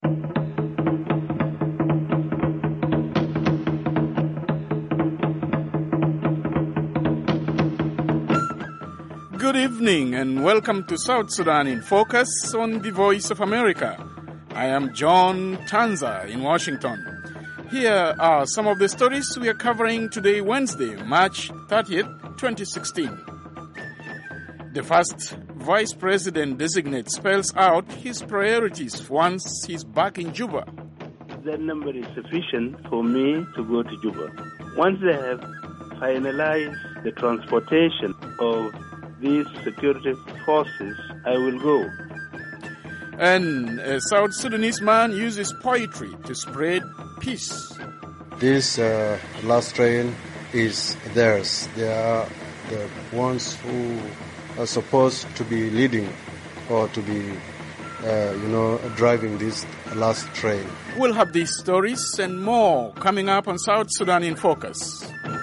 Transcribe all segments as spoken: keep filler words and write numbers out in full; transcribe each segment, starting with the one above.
Good evening and welcome to South Sudan in Focus on the Voice of America. I am John Tanza in Washington. Here are some of the stories we are covering today, Wednesday, March thirtieth, twenty sixteen. The first Vice President-designate spells out his priorities once he's back in Juba. That number is sufficient for me to go to Juba. Once they have finalized the transportation of these security forces, I will go. And a South Sudanese man uses poetry to spread peace. This uh, last train is theirs. They are the ones who are supposed to be leading or to be, uh, you know, driving this last train. We'll have these stories and more coming up on South Sudan in Focus.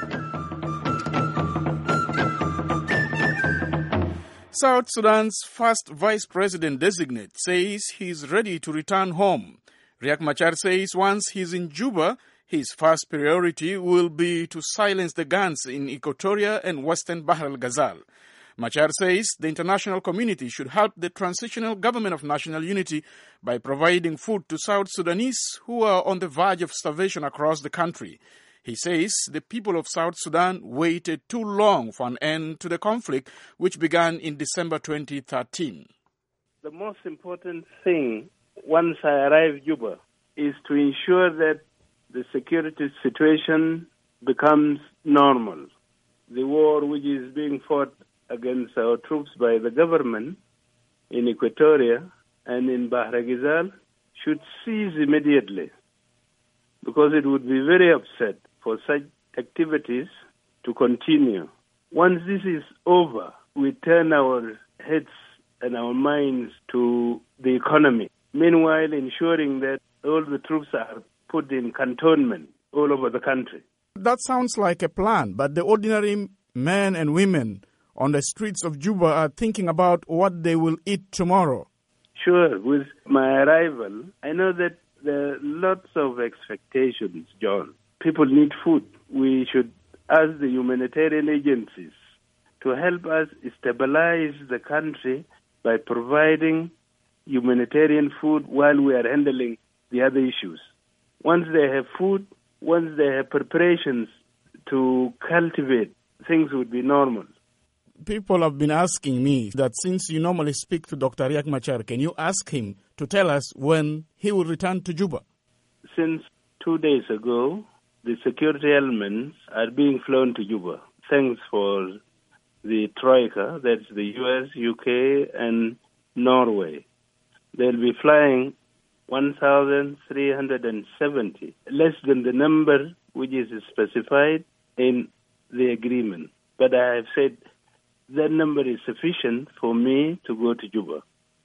South Sudan's first vice president-designate says he's ready to return home. Riek Machar says once he's in Juba, his first priority will be to silence the guns in Equatoria and Western Bahr el-Ghazal. Machar says the international community should help the transitional government of national unity by providing food to South Sudanese who are on the verge of starvation across the country. He says the people of South Sudan waited too long for an end to the conflict, which began in December twenty thirteen. The most important thing once I arrive Juba is to ensure that the security situation becomes normal. The war which is being fought against our troops by the government in Equatoria and in Bahr el-Ghazal should cease immediately, because it would be very upset for such activities to continue. Once this is over, we turn our heads and our minds to the economy, meanwhile ensuring that all the troops are put in cantonment all over the country. That sounds like a plan, but the ordinary men and women on the streets of Juba are thinking about what they will eat tomorrow. Sure, with my arrival, I know that there are lots of expectations, John. People need food. We should ask the humanitarian agencies to help us stabilize the country by providing humanitarian food while we are handling the other issues. Once they have food, once they have preparations to cultivate, things would be normal. People have been asking me that since you normally speak to Doctor Riek Machar, can you ask him to tell us when he will return to Juba? Since two days ago, the security elements are being flown to Juba. Thanks for the Troika, that's the U S, U K, and Norway. They'll be flying one thousand three hundred seventy, less than the number which is specified in the agreement. But I have said that number is sufficient for me to go to Juba.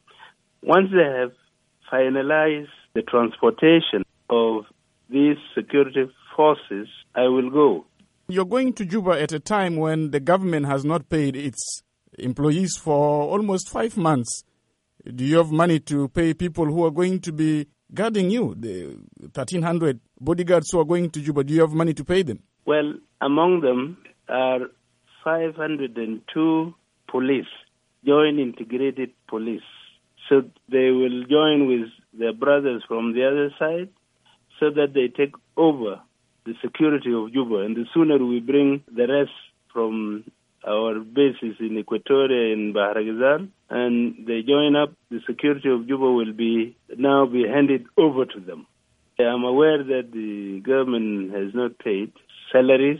Once they have finalized the transportation of these security forces, I will go. You're going to Juba at a time when the government has not paid its employees for almost five months. Do you have money to pay people who are going to be guarding you, the thirteen hundred bodyguards who are going to Juba? Do you have money to pay them? Well, among them are five hundred two police, joint integrated police. So they will join with their brothers from the other side so that they take over the security of Juba. And the sooner we bring the rest from our bases in Equatoria and Bahr el-Ghazal and they join up, the security of Juba will be now be handed over to them. I am aware that the government has not paid salaries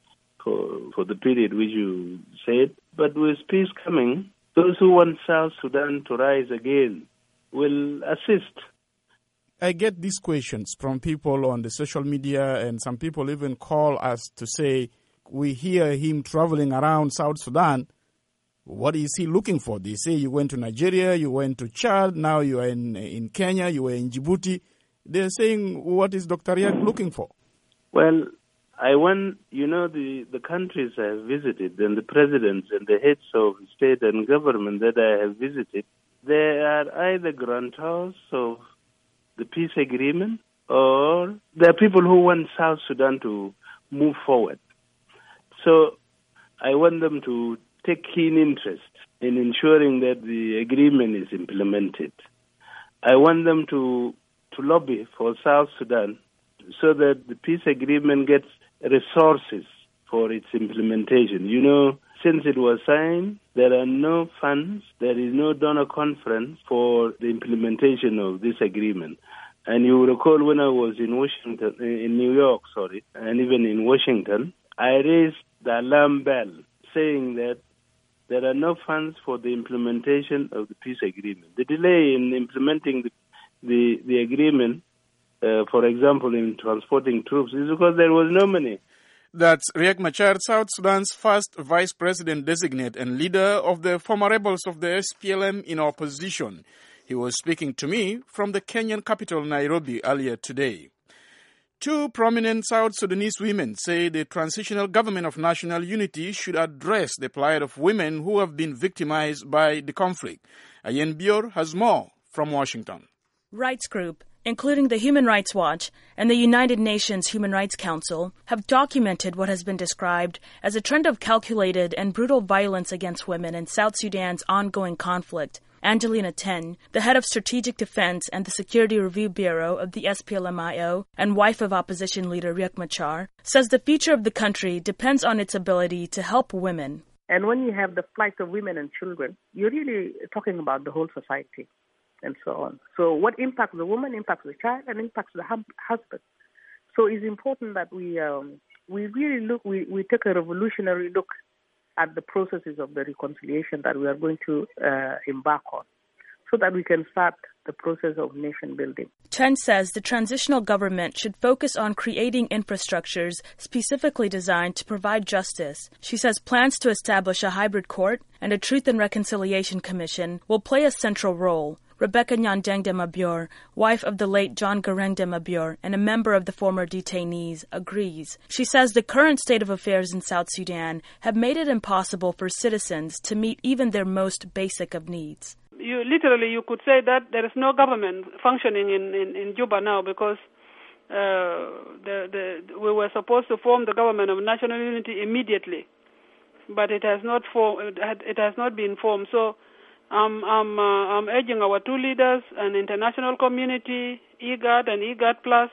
for, for the period which you said, but with peace coming, those who want South Sudan to rise again will assist. I get these questions from people on the social media, and some people even call us to say, we hear him traveling around South Sudan. What is he looking for? They say you went to Nigeria, you went to Chad, now you are in, in Kenya, you were in Djibouti. They're saying, what is Doctor Riek looking for? Well, I want, you know, the, the countries I have visited and the presidents and the heads of state and government that I have visited, they are either grantors of the peace agreement, or there are people who want South Sudan to move forward. So I want them to take keen interest in ensuring that the agreement is implemented. I want them to, to lobby for South Sudan so that the peace agreement gets resources for its implementation. You know, since it was signed, there are no funds, there is no donor conference for the implementation of this agreement. And you recall when I was in Washington, in New York, sorry, and even in Washington, I raised the alarm bell saying that there are no funds for the implementation of the peace agreement. The delay in implementing the the, the agreement, uh, for example, in transporting troops, is because there was no money. That's Riek Machar, South Sudan's first vice president designate and leader of the former rebels of the S P L M in opposition. He was speaking to me from the Kenyan capital, Nairobi, earlier today. Two prominent South Sudanese women say the transitional government of national unity should address the plight of women who have been victimized by the conflict. Ayen Bior has more from Washington. Rights group, including the Human Rights Watch and the United Nations Human Rights Council, have documented what has been described as a trend of calculated and brutal violence against women in South Sudan's ongoing conflict. Angelina Ten, the head of Strategic Defense and the Security Review Bureau of the S P L M I O and wife of opposition leader Riek Machar, says the future of the country depends on its ability to help women. And when you have the plight of women and children, you're really talking about the whole society and so on. So what impacts the woman impacts the child and impacts the hum- husband. So it's important that we um, we really look, we, we take a revolutionary look at the processes of the reconciliation that we are going to uh, embark on, so that we can start the process of nation building. Chen says the transitional government should focus on creating infrastructures specifically designed to provide justice. She says plans to establish a hybrid court and a Truth and Reconciliation Commission will play a central role. Rebecca Nyandeng de Mabior, wife of the late John Garang de Mabior and a member of the former detainees, agrees. She says the current state of affairs in South Sudan have made it impossible for citizens to meet even their most basic of needs. You literally, you could say that there is no government functioning in, in, in Juba now because uh, the, the, we were supposed to form the government of national unity immediately, but it has not form, it has not been formed. So I'm, I'm, uh, I'm urging our two leaders and international community, IGAD and IGAD Plus,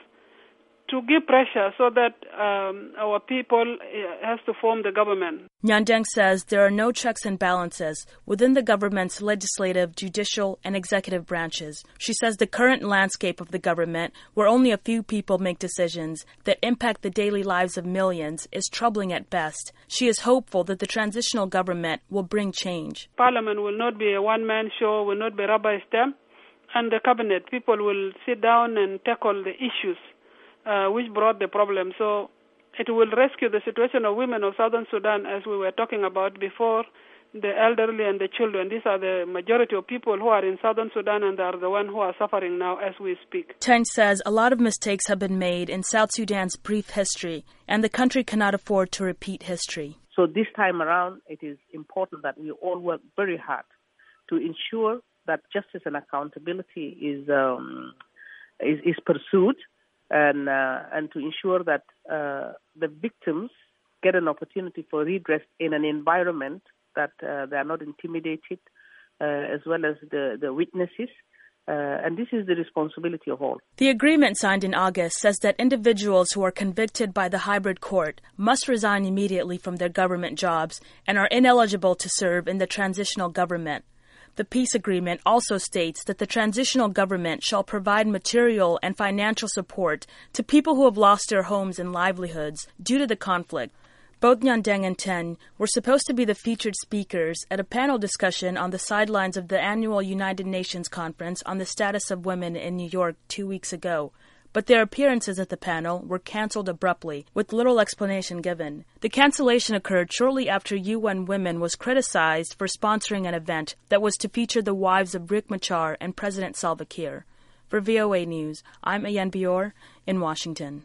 to give pressure so that um, our people uh, has to form the government. Nyandeng says there are no checks and balances within the government's legislative, judicial, and executive branches. She says the current landscape of the government, where only a few people make decisions that impact the daily lives of millions, is troubling at best. She is hopeful that the transitional government will bring change. Parliament will not be a one-man show, will not be rubber stamp, and the cabinet people will sit down and tackle the issues Uh, which brought the problem. So it will rescue the situation of women of Southern Sudan, as we were talking about before, the elderly and the children. These are the majority of people who are in Southern Sudan and are the ones who are suffering now as we speak. Ten says a lot of mistakes have been made in South Sudan's brief history, and the country cannot afford to repeat history. So this time around, it is important that we all work very hard to ensure that justice and accountability is um, is, is pursued, and uh, and to ensure that uh, the victims get an opportunity for redress in an environment that uh, they are not intimidated, uh, as well as the, the witnesses. Uh, and this is the responsibility of all. The agreement signed in August says that individuals who are convicted by the hybrid court must resign immediately from their government jobs and are ineligible to serve in the transitional government. The peace agreement also states that the transitional government shall provide material and financial support to people who have lost their homes and livelihoods due to the conflict. Both Nyandeng and Ten were supposed to be the featured speakers at a panel discussion on the sidelines of the annual United Nations Conference on the Status of Women in New York two weeks ago. But their appearances at the panel were cancelled abruptly, with little explanation given. The cancellation occurred shortly after U N Women was criticized for sponsoring an event that was to feature the wives of Riek Machar and President Salva Kiir. For V O A News, I'm Ayen Bior in Washington.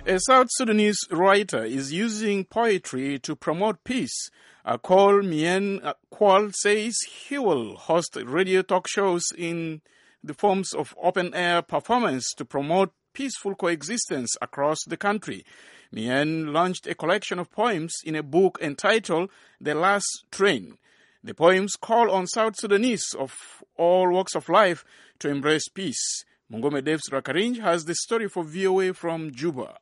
A South Sudanese writer is using poetry to promote peace. Akol Mien Kwal says he will host radio talk shows in the forms of open-air performance to promote peaceful coexistence across the country. Mien launched a collection of poems in a book entitled The Last Train. The poems call on South Sudanese of all walks of life to embrace peace. Mungome Devs Rakarinj has the story for V O A from Juba.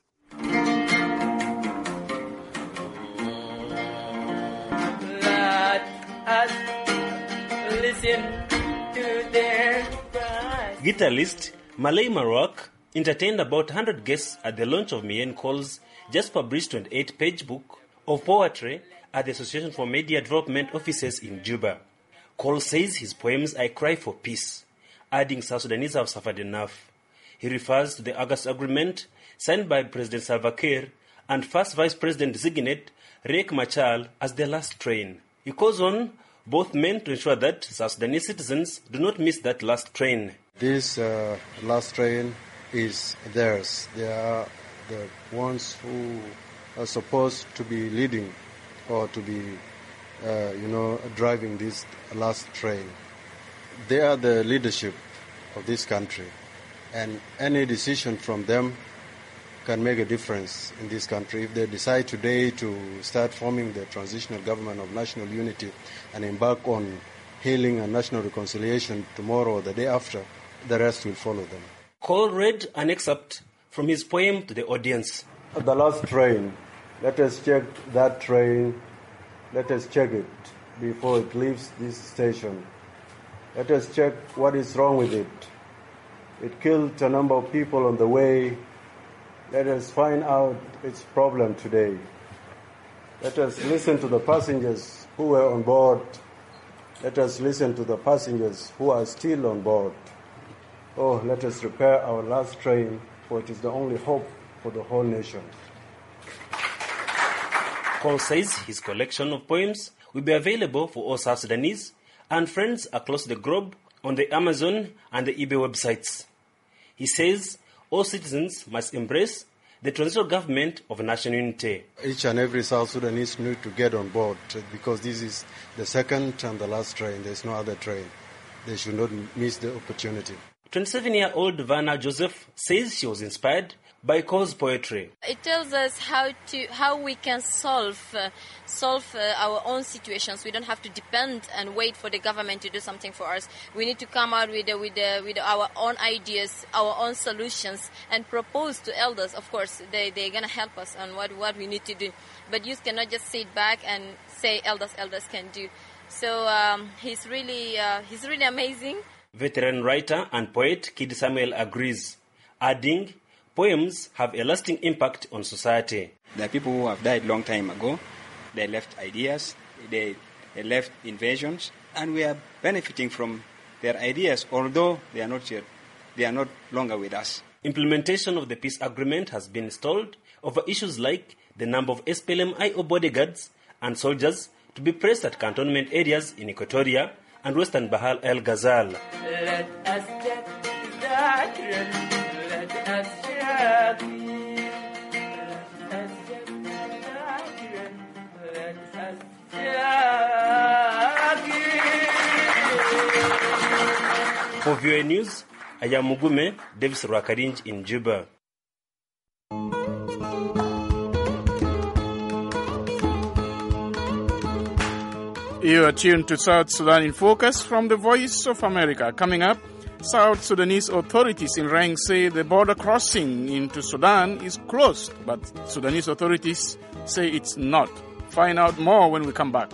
Let us listen to their cries. Guitarist Malay Marok entertained about one hundred guests at the launch of Mien Kwal's just published twenty-eight page book of poetry at the Association for Media Development offices in Juba. Kwal says his poems are a cry for peace, adding South Sudanese have suffered enough. He refers to the August Agreement signed by President Salva Kiir and first Vice President designate Riek Machar as the last train. He calls on both men to ensure that South Sudanese citizens do not miss that last train. This uh, last train is theirs. They are the ones who are supposed to be leading or to be, uh, you know, driving this last train. They are the leadership of this country, and any decision from them can make a difference in this country. If they decide today to start forming the transitional government of national unity and embark on healing and national reconciliation tomorrow or the day after, the rest will follow them. Kwal read an excerpt from his poem to the audience. The last train. Let us check that train. Let us check it before it leaves this station. Let us check what is wrong with it. It killed a number of people on the way. Let us find out its problem today. Let us listen to the passengers who were on board. Let us listen to the passengers who are still on board. Oh, let us repair our last train, for it is the only hope for the whole nation. Kwal says his collection of poems will be available for all South Sudanese and friends across the globe on the Amazon and the eBay websites. He says all citizens must embrace the transitional government of national unity. Each and every South Sudanese need to get on board because this is the second and the last train. There's no other train. They should not miss the opportunity. twenty-seven-year-old Vanna Joseph says she was inspired by Kwal's poetry. It tells us how to how we can solve uh, solve uh, our own situations. We don't have to depend and wait for the government to do something for us. We need to come out with uh, with uh, with our own ideas, our own solutions, and propose to elders. Of course, they they're gonna help us on what what we need to do. But youth cannot just sit back and say elders elders can do. So um, he's really uh, he's really amazing. Veteran writer and poet Kid Samuel agrees, adding, poems have a lasting impact on society. There are people who have died long time ago. They left ideas, they, they left inventions, and we are benefiting from their ideas, although they are not yet, they are not longer with us. Implementation of the peace agreement has been stalled over issues like the number of S P L M I O bodyguards and soldiers to be placed at cantonment areas in Equatoria and Western Bahar El Ghazal. Let us check that train. Let us check it. Let us check that train. Let us check it. For V O A News, I am Mugume Davis Rakarinj in Juba. You are tuned to South Sudan in Focus from the Voice of America. Coming up, South Sudanese authorities in Rang say the border crossing into Sudan is closed, but Sudanese authorities say it's not. Find out more when we come back.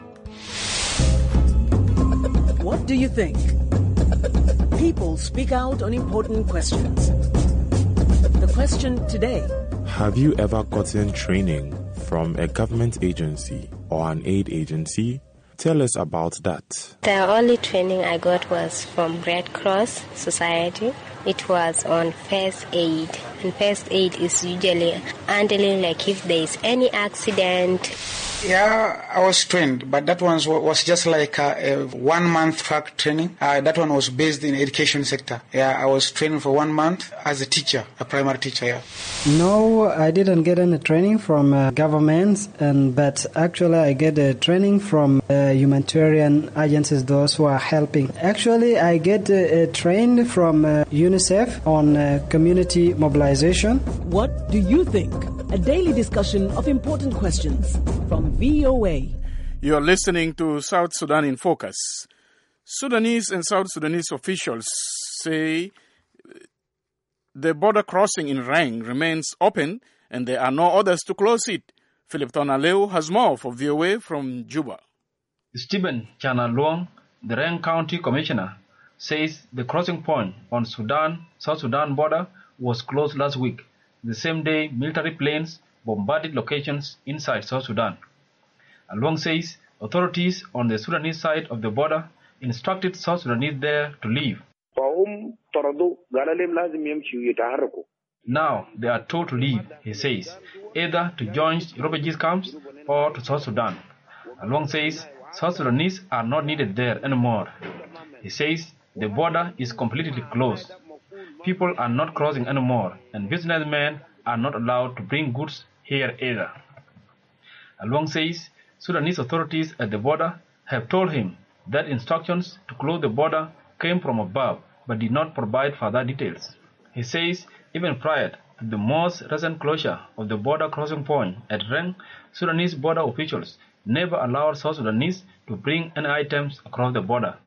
What do you think? People speak out on important questions. The question today: have you ever gotten training from a government agency or an aid agency? Tell us about that. The only training I got was from Red Cross Society. It was on first aid And first aid is usually handling like if there is any accident. Yeah, I was trained, but that one was just like a, a one-month track training. Uh, that one was based in education sector. Yeah, I was training for one month as a teacher, a primary teacher, yeah. No, I didn't get any training from uh, governments, and but actually I get a training from uh, humanitarian agencies, those who are helping. Actually, I get uh, trained from uh, UNICEF on uh, community mobilization. What do you think? A daily discussion of important questions from V O A. You are listening to South Sudan in Focus. Sudanese and South Sudanese officials say the border crossing in Reng remains open and there are no orders to close it. Philip Tonaleu has more for V O A from Juba. Stephen Chanalong, the Reng County Commissioner, says the crossing point on Sudan, South Sudan border was closed last week, the same day military planes bombarded locations inside South Sudan. Along says authorities on the Sudanese side of the border instructed South Sudanese there to leave. Now they are told to leave, he says, either to join refugee camps or to South Sudan. Along says South Sudanese are not needed there anymore. He says the border is completely closed. People are not crossing anymore, and businessmen are not allowed to bring goods here either. Along says Sudanese authorities at the border have told him that instructions to close the border came from above but did not provide further details. He says even prior to the most recent closure of the border crossing point at Reng, Sudanese border officials never allowed South Sudanese to bring any items across the border.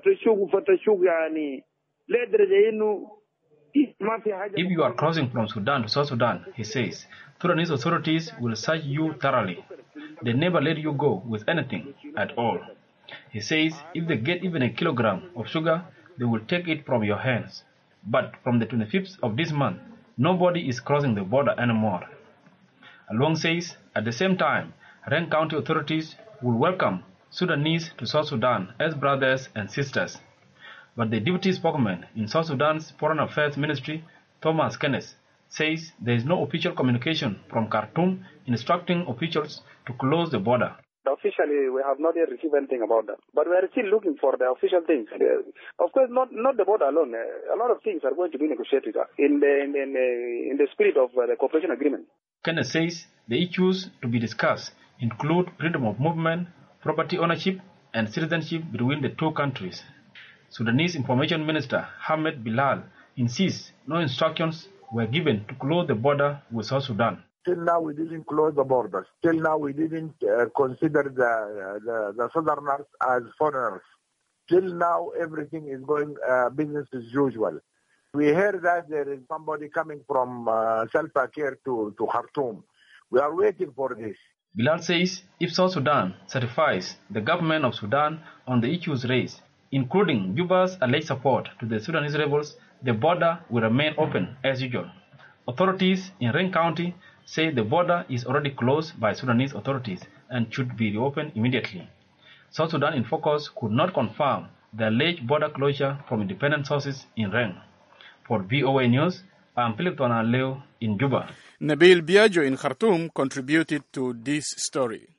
If you are crossing from Sudan to South Sudan, he says, Sudanese authorities will search you thoroughly. They never let you go with anything at all. He says if they get even a kilogram of sugar, they will take it from your hands. But from the twenty-fifth of this month, nobody is crossing the border anymore. Along says, at the same time, Reng County authorities will welcome Sudanese to South Sudan as brothers and sisters. But the deputy spokesman in South Sudan's Foreign Affairs Ministry, Thomas Kenneth, says there is no official communication from Khartoum instructing officials to close the border. Officially, we have not yet received anything about that. But we are still looking for the official things. Of course, not not the border alone. A lot of things are going to be negotiated in the, in the, in the spirit of the cooperation agreement. Kenneth says the issues to be discussed include freedom of movement, property ownership, and citizenship between the two countries. Sudanese Information Minister Hamed Bilal insists no instructions were given to close the border with South Sudan. Till now, we didn't close the borders. Till now, we didn't uh, consider the, the, the Southerners as foreigners. Till now, everything is going uh, business as usual. We heard that there is somebody coming from uh, Salva Kiir to, to Khartoum. We are waiting for this. Bilal says if South Sudan certifies the government of Sudan on the issues raised, including Juba's alleged support to the Sudanese rebels, the border will remain open as usual. Authorities in Reng County say the border is already closed by Sudanese authorities and should be reopened immediately. South Sudan in Focus could not confirm the alleged border closure from independent sources in Reng. For V O A News, I'm Philip Tonaleu in Juba. Nabil Biagio in Khartoum contributed to this story.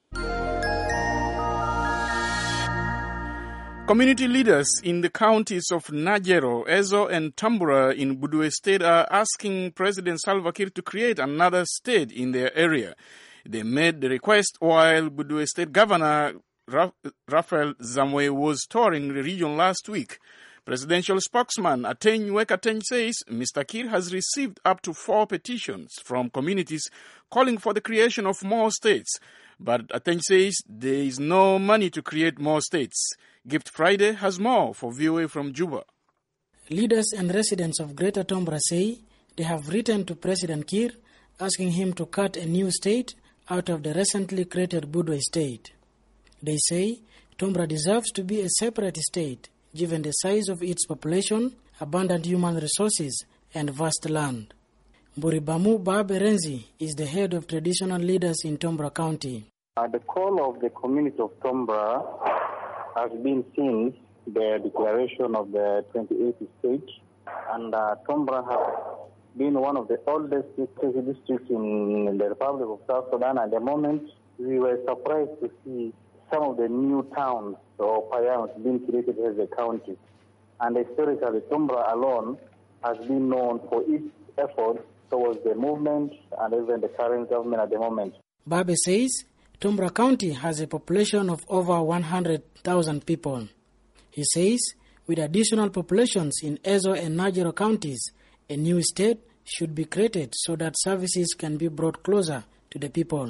Community leaders in the counties of Najero, Ezo, and Tambura in Budue State are asking President Salva Kiir to create another state in their area. They made the request while Budue State Governor Raphael Zamwe was touring the region last week. Presidential spokesman Ateng Wekateng says Mister Kiir has received up to four petitions from communities calling for the creation of more states. But Ateng says there is no money to create more states. Gift Friday has more for V O A from Juba. Leaders and residents of Greater Tombra say they have written to President Kiir asking him to cut a new state out of the recently created Budwe state. They say Tombra deserves to be a separate state given the size of its population, abundant human resources, and vast land. Mburibamu Baberenzi is the head of traditional leaders in Tombra County. Uh, the call of the community of Tombra has been since the declaration of the twenty-eighth state, and uh, Tombra has being one of the oldest districts in the Republic of South Sudan at the moment, we were surprised to see some of the new towns or payams being created as a county. And historically, Tumbra alone has been known for its efforts towards the movement and even the current government at the moment. Babe says Tumbra County has a population of over one hundred thousand people. He says with additional populations in Ezo and Najero counties, a new state should be created so that services can be brought closer to the people.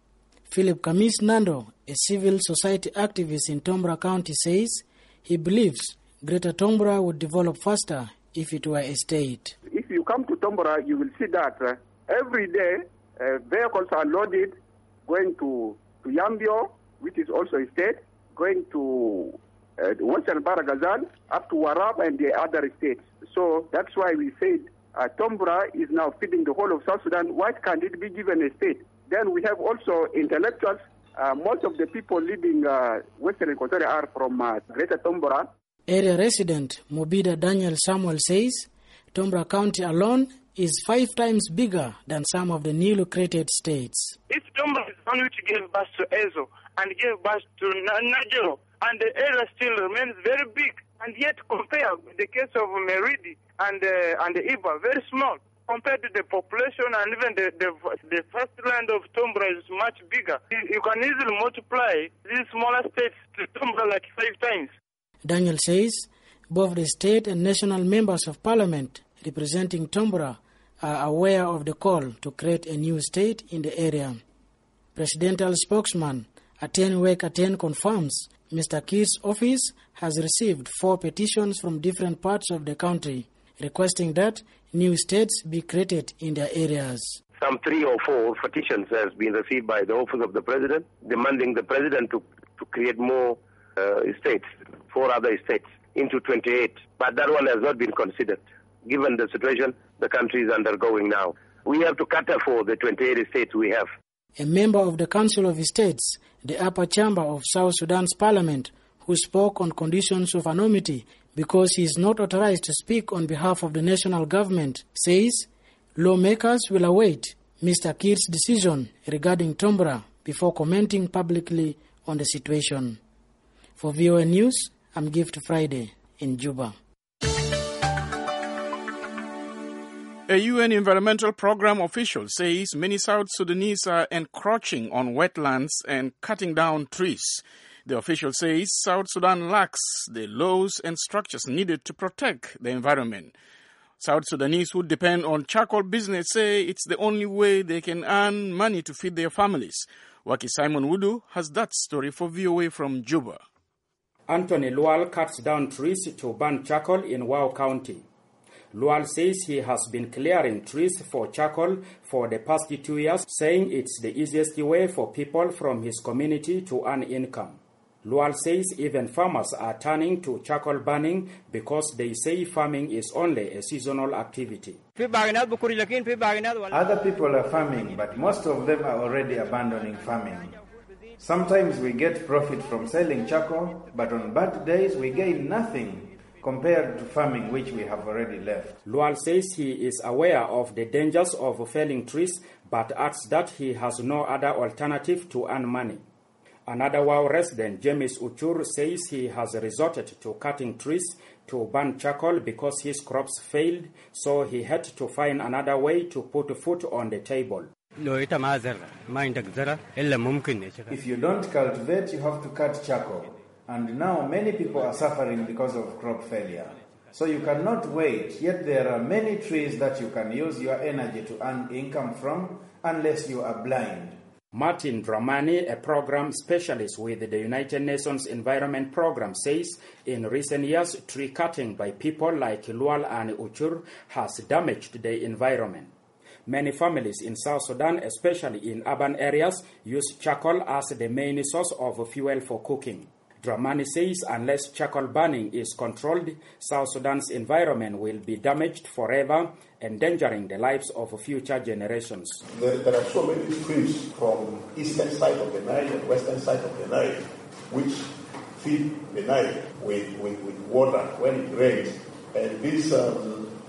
Philip Kamis Nando, a civil society activist in Tumbra County, says he believes Greater Tumbra would develop faster if it were a state. If you come to Tumbra, you will see that uh, every day uh, vehicles are loaded going to, to Yambio, which is also a state, going to uh, Western Baragazal, up to Warab and the other states. So that's why we said uh, Tumbra is now feeding the whole of South Sudan. Why can't it be given a state? Then we have also intellectuals. Uh, most of the people living uh, Western Equatoria are from uh, Greater Tumbra. Area resident Mobida Daniel Samuel says Tumbra County alone is five times bigger than some of the newly created states. If Tumbra is only to give birth to Ezo and give birth to Najero, and the area still remains very big, and yet compare with the case of Meridi and uh, and Iba, very small. Compared to the population and even the, the, the first land of Tumbra is much bigger. You, you can easily multiply these smaller states to Tumbra like five times. Daniel says both the state and national members of parliament representing Tumbra are aware of the call to create a new state in the area. Presidential spokesman Aten Wek Aten confirms Mister Kir's office has received four petitions from different parts of the country requesting that new states be created in their areas. Some three or four petitions has been received by the office of the president, demanding the president to, to create more uh, states, four other states, into twenty-eight. But that one has not been considered, given the situation the country is undergoing now. We have to cater for the twenty-eight states we have. A member of the Council of States, the upper chamber of South Sudan's parliament, who spoke on conditions of anonymity because he is not authorized to speak on behalf of the national government, says lawmakers will await Mister Kir's decision regarding Tumbra before commenting publicly on the situation. For V O A News, I'm Gift Friday in Juba. A U N environmental program official says many South Sudanese are encroaching on wetlands and cutting down trees. The official says South Sudan lacks the laws and structures needed to protect the environment. South Sudanese who depend on charcoal business say it's the only way they can earn money to feed their families. Waki Simon Wudu has that story for V O A from Juba. Anthony Lual cuts down trees to burn charcoal in Wau County. Lual says he has been clearing trees for charcoal for the past two years, saying it's the easiest way for people from his community to earn income. Lual says even farmers are turning to charcoal burning because they say farming is only a seasonal activity. Other people are farming, but most of them are already abandoning farming. Sometimes we get profit from selling charcoal, but on bad days we gain nothing compared to farming, which we have already left. Lual says he is aware of the dangers of felling trees, but adds that he has no other alternative to earn money. Another Wau resident, James Uchur, says he has resorted to cutting trees to burn charcoal because his crops failed, so he had to find another way to put food on the table. If you don't cultivate, you have to cut charcoal. And now many people are suffering because of crop failure. So you cannot wait, yet there are many trees that you can use your energy to earn income from unless you are blind. Martin Dramani, a program specialist with the United Nations Environment Program, says in recent years, tree cutting by people like Lual and Uchur has damaged the environment. Many families in South Sudan, especially in urban areas, use charcoal as the main source of fuel for cooking. Dramani says unless charcoal burning is controlled, South Sudan's environment will be damaged forever, endangering the lives of future generations. There, there are so many streams from eastern side of the Nile and western side of the Nile, which feed the Nile with, with, with water when it rains. And these um,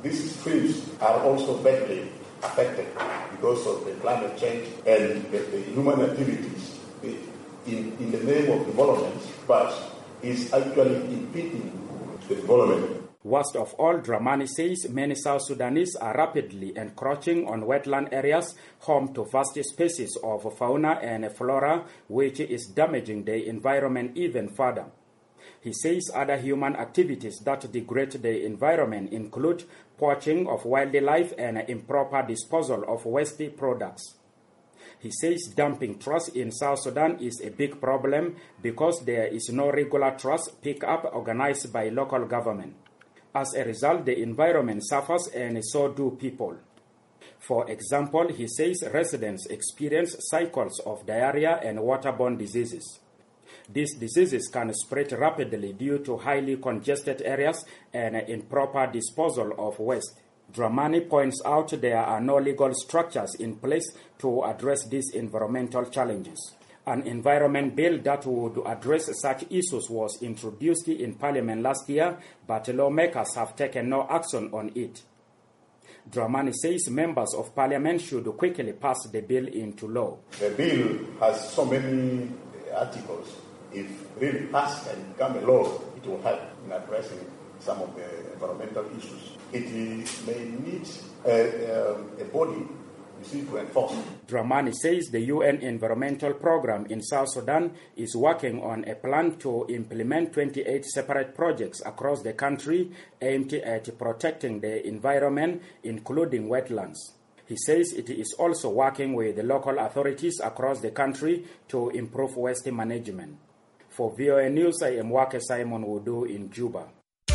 These streams are also badly affected because of the climate change and the, the human activities in, in the name of development, but is actually impeding the development. Worst of all, Dramani says many South Sudanese are rapidly encroaching on wetland areas home to vast species of fauna and flora, which is damaging the environment even further. He says other human activities that degrade the environment include poaching of wildlife and improper disposal of waste products. He says dumping trash in South Sudan is a big problem because there is no regular trash pick-up organized by local government. As a result, the environment suffers and so do people. For example, he says residents experience cycles of diarrhea and waterborne diseases. These diseases can spread rapidly due to highly congested areas and improper disposal of waste. Dramani points out there are no legal structures in place to address these environmental challenges. An environment bill that would address such issues was introduced in Parliament last year, but lawmakers have taken no action on it. Dramani says members of Parliament should quickly pass the bill into law. The bill has so many articles. If really passed and become a law, it will help in addressing some of the environmental issues. It may need a, um, a body to enforce. Dramani says the U N Environmental Program in South Sudan is working on a plan to implement twenty-eight separate projects across the country aimed at protecting the environment, including wetlands. He says it is also working with the local authorities across the country to improve waste management. For V O A News, I am Wake Simon Wudu in Juba.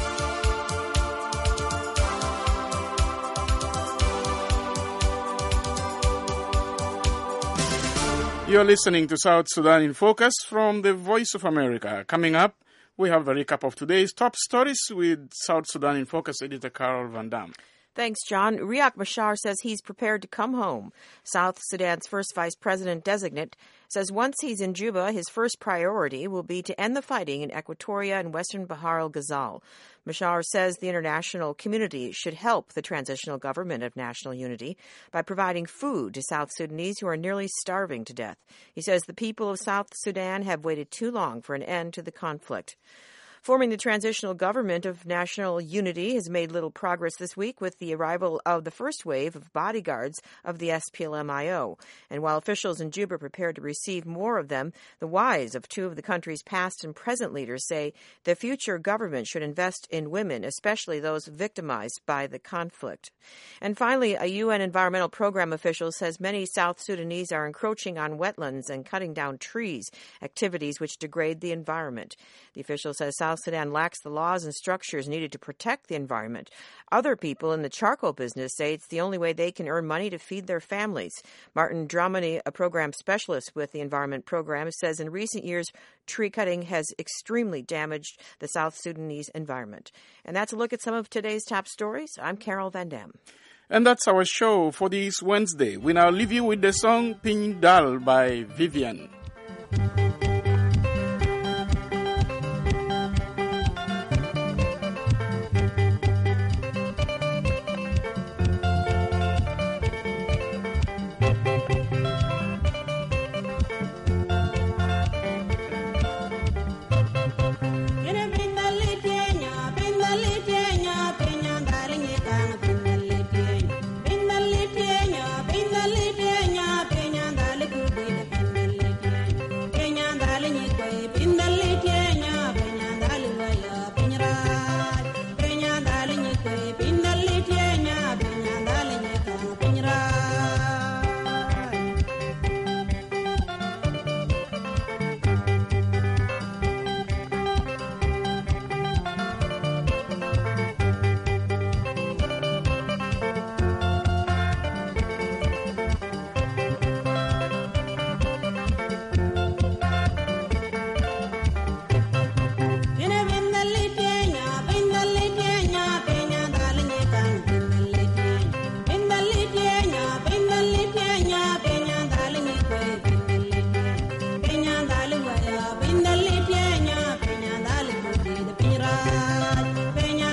You're listening to South Sudan in Focus from the Voice of America. Coming up, we have a recap of today's top stories with South Sudan in Focus editor Carol Van Dam. Thanks, John. Riek Machar says he's prepared to come home. South Sudan's first vice president designate says once he's in Juba, his first priority will be to end the fighting in Equatoria and western Bahar el-Ghazal. Machar says the international community should help the transitional government of national unity by providing food to South Sudanese who are nearly starving to death. He says the people of South Sudan have waited too long for an end to the conflict. Forming the transitional government of national unity has made little progress this week with the arrival of the first wave of bodyguards of the S P L M I O. And while officials in Juba are prepared to receive more of them, the wives of two of the country's past and present leaders say the future government should invest in women, especially those victimized by the conflict. And finally, a U N environmental program official says many South Sudanese are encroaching on wetlands and cutting down trees, activities which degrade the environment. The official says South Sudan lacks the laws and structures needed to protect the environment. Other people in the charcoal business say it's the only way they can earn money to feed their families. Martin Dramani, a program specialist with the Environment Program, says in recent years, tree cutting has extremely damaged the South Sudanese environment. And that's a look at some of today's top stories. I'm Carol Van Dam. And that's our show for this Wednesday. We now leave you with the song Pin Dal by Vivian. Darling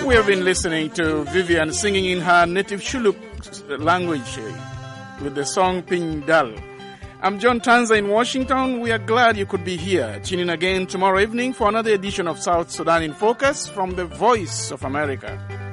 We have been listening to Vivian singing in her native Shuluk language with the song Pindal. I'm John Tanza in Washington. We are glad you could be here. Tune in again tomorrow evening for another edition of South Sudan in Focus from the Voice of America.